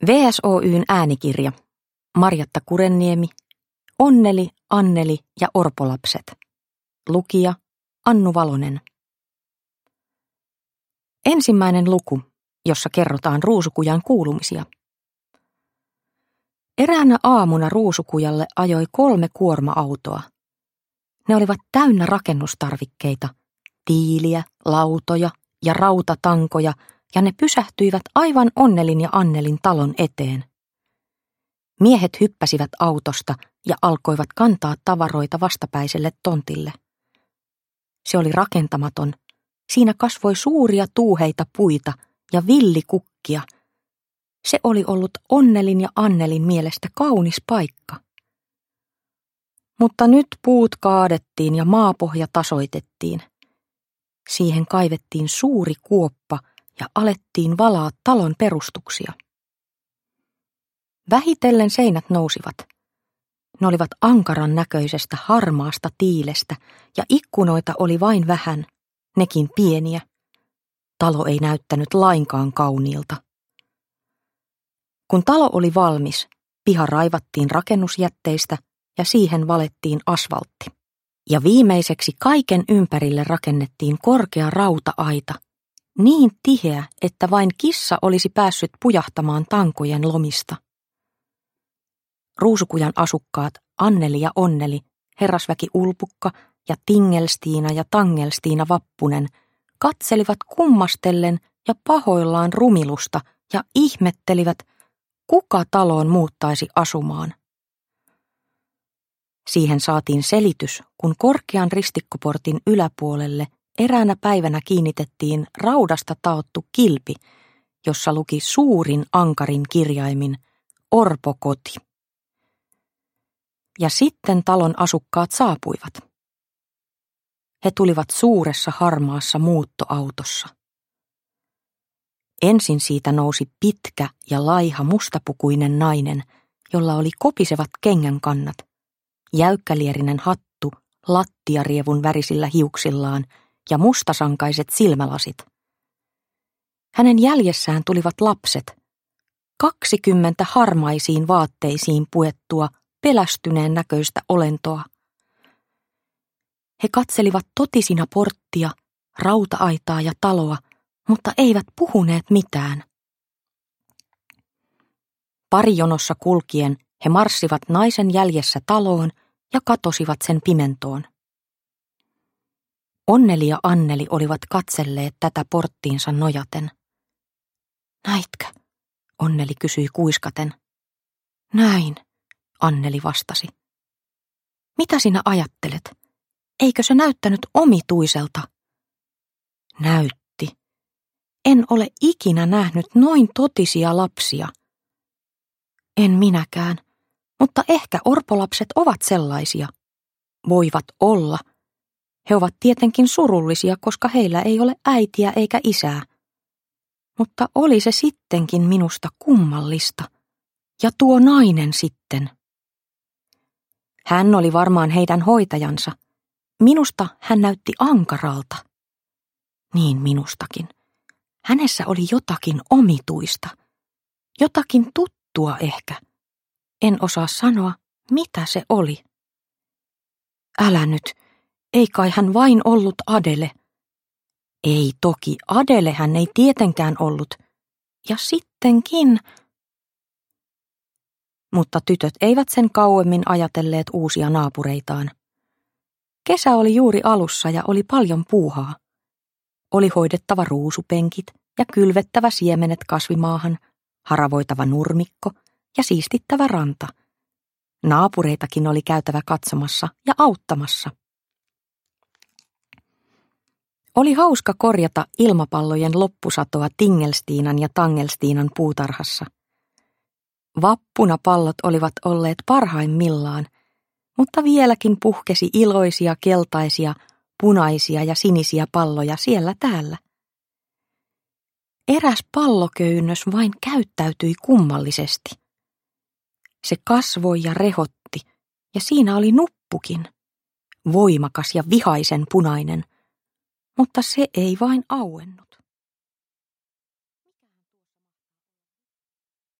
VSOY:n äänikirja. Marjatta Kurenniemi. Onneli, Anneli ja orpolapset. Lukija Annu Valonen. Ensimmäinen luku, jossa kerrotaan Ruusukujan kuulumisia. Eräänä aamuna Ruusukujalle ajoi 3 kuorma-autoa. Ne olivat täynnä rakennustarvikkeita, tiiliä, lautoja ja rautatankoja, ja ne pysähtyivät aivan Onnelin ja Annelin talon eteen. Miehet hyppäsivät autosta ja alkoivat kantaa tavaroita vastapäiselle tontille. Se oli rakentamaton. Siinä kasvoi suuria tuuheita puita ja villikukkia. Se oli ollut Onnelin ja Annelin mielestä kaunis paikka. Mutta nyt puut kaadettiin ja maapohja tasoitettiin. Siihen kaivettiin suuri kuoppa ja alettiin valaa talon perustuksia. Vähitellen seinät nousivat. Ne olivat ankaran näköisestä harmaasta tiilestä ja ikkunoita oli vain vähän, nekin pieniä. Talo ei näyttänyt lainkaan kauniilta. Kun talo oli valmis, piha raivattiin rakennusjätteistä ja siihen valettiin asfaltti. Ja viimeiseksi kaiken ympärille rakennettiin korkea rauta-aita, niin tiheä, että vain kissa olisi päässyt pujahtamaan tankojen lomista. Ruusukujan asukkaat Anneli ja Onneli, herrasväki Ulpukka ja Tingelstiina ja Tangelstiina Vappunen katselivat kummastellen ja pahoillaan rumilusta ja ihmettelivät, kuka taloon muuttaisi asumaan. Siihen saatiin selitys, kun korkean ristikkoportin yläpuolelle eräänä päivänä kiinnitettiin raudasta taottu kilpi, jossa luki suurin ankarin kirjaimin Orpokoti. Ja sitten talon asukkaat saapuivat. He tulivat suuressa harmaassa muuttoautossa. Ensin siitä nousi pitkä ja laiha mustapukuinen nainen, jolla oli kopisevat kengänkannat, jäykkälierinen hattu lattiarievun värisillä hiuksillaan ja mustasankaiset silmälasit. Hänen jäljessään tulivat lapset, 20 harmaisiin vaatteisiin puettua, pelästyneen näköistä olentoa. He katselivat totisina porttia, rauta-aitaa ja taloa, mutta eivät puhuneet mitään. Parijonossa kulkien he marssivat naisen jäljessä taloon ja katosivat sen pimentoon. Onneli ja Anneli olivat katselleet tätä porttiinsa nojaten. Näitkö? Onneli kysyi kuiskaten. Näin, Anneli vastasi. Mitä sinä ajattelet? Eikö se näyttänyt omituiselta? Näytti. En ole ikinä nähnyt noin totisia lapsia. En minäkään, mutta ehkä orpolapset ovat sellaisia. Voivat olla. He ovat tietenkin surullisia, koska heillä ei ole äitiä eikä isää. Mutta oli se sittenkin minusta kummallista. Ja tuo nainen sitten. Hän oli varmaan heidän hoitajansa. Minusta hän näytti ankaralta. Niin minustakin. Hänessä oli jotakin omituista. Jotakin tuttua ehkä. En osaa sanoa, mitä se oli. Älä nyt, ei kai hän vain ollut Adele. Ei toki, Adele hän ei tietenkään ollut. Ja sittenkin. Mutta tytöt eivät sen kauemmin ajatelleet uusia naapureitaan. Kesä oli juuri alussa ja oli paljon puuhaa. Oli hoidettava ruusupenkit ja kylvettävä siemenet kasvimaahan, haravoitava nurmikko ja siistittävä ranta. Naapureitakin oli käytävä katsomassa ja auttamassa. Oli hauska korjata ilmapallojen loppusatoa Tingelstiinan ja Tangelstiinan puutarhassa. Vappuna pallot olivat olleet parhaimmillaan, mutta vieläkin puhkesi iloisia keltaisia, punaisia ja sinisiä palloja siellä täällä. Eräs palloköynnös vain käyttäytyi kummallisesti. Se kasvoi ja rehotti, ja siinä oli nuppukin, voimakas ja vihaisen punainen, mutta se ei vain auennut.